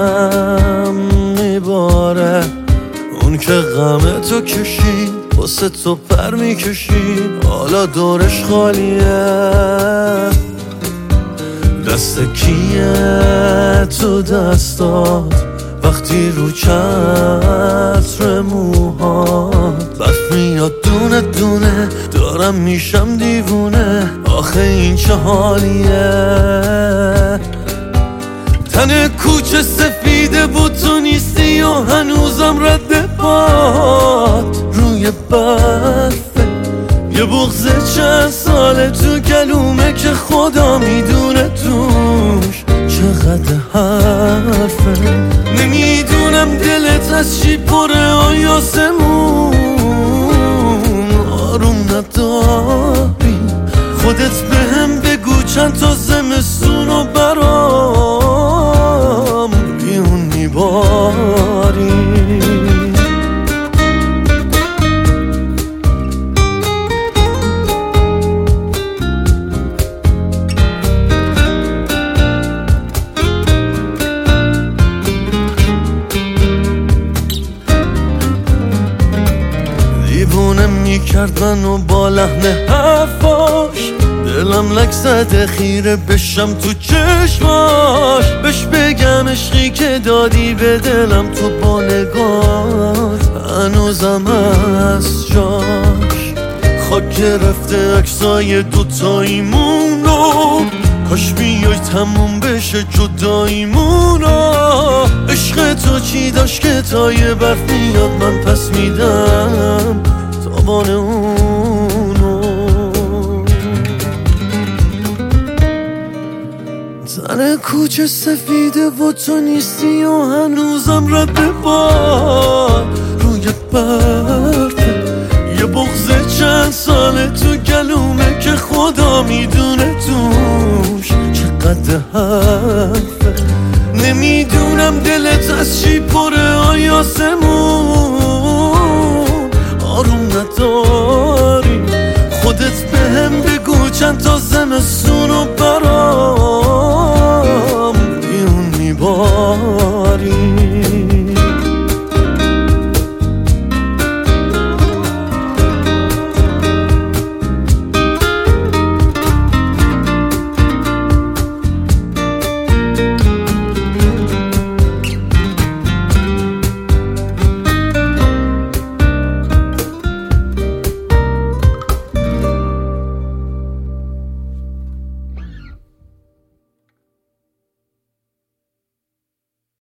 دلم میباره، اون که غم تو کشید واسه تو پر میکشید، حالا دورش خالیه. دست کیه تو دستات وقتی رو چتر موهات برف میاد دونه دونه، دارم میشم دیوونه، آخه این چه حالیه. تن کوچه سفیده بود تو نیستی و هنوزم رد باد روی برفه، یه بغض چند ساله تو گلومه که خدا میدونه توش چقدر حرفه. نمیدونم دلت از چی پره آیاسمون، آروم نداری خودت بهم بگو چند تا زمستون رو برام بیون میباری. دیوونه میکرد منو با لحن حرفاش، دلم لک زده خیره بشم تو چشماش، بهش بگم عشقی که دادی به دلم تو با نگاهت هنوزم از جاش. خاک گرفته عکسای دوتاییمونو، کاش بیای تموم بشه جداییمونو. عشق تو چی داشت که تا یه برف میاد من پس میدم تابان اونو. تن کوچه سفیده و تو نیستی و هنوزم رد باد روی برفه، یه بغض چند ساله تو گلومه که خدا میدونه توش چقدر حرفه. نمیدونم دلت از چی پره آیاسمون، آروم نداری خودت بهم بگو چند تا زمستون رو برام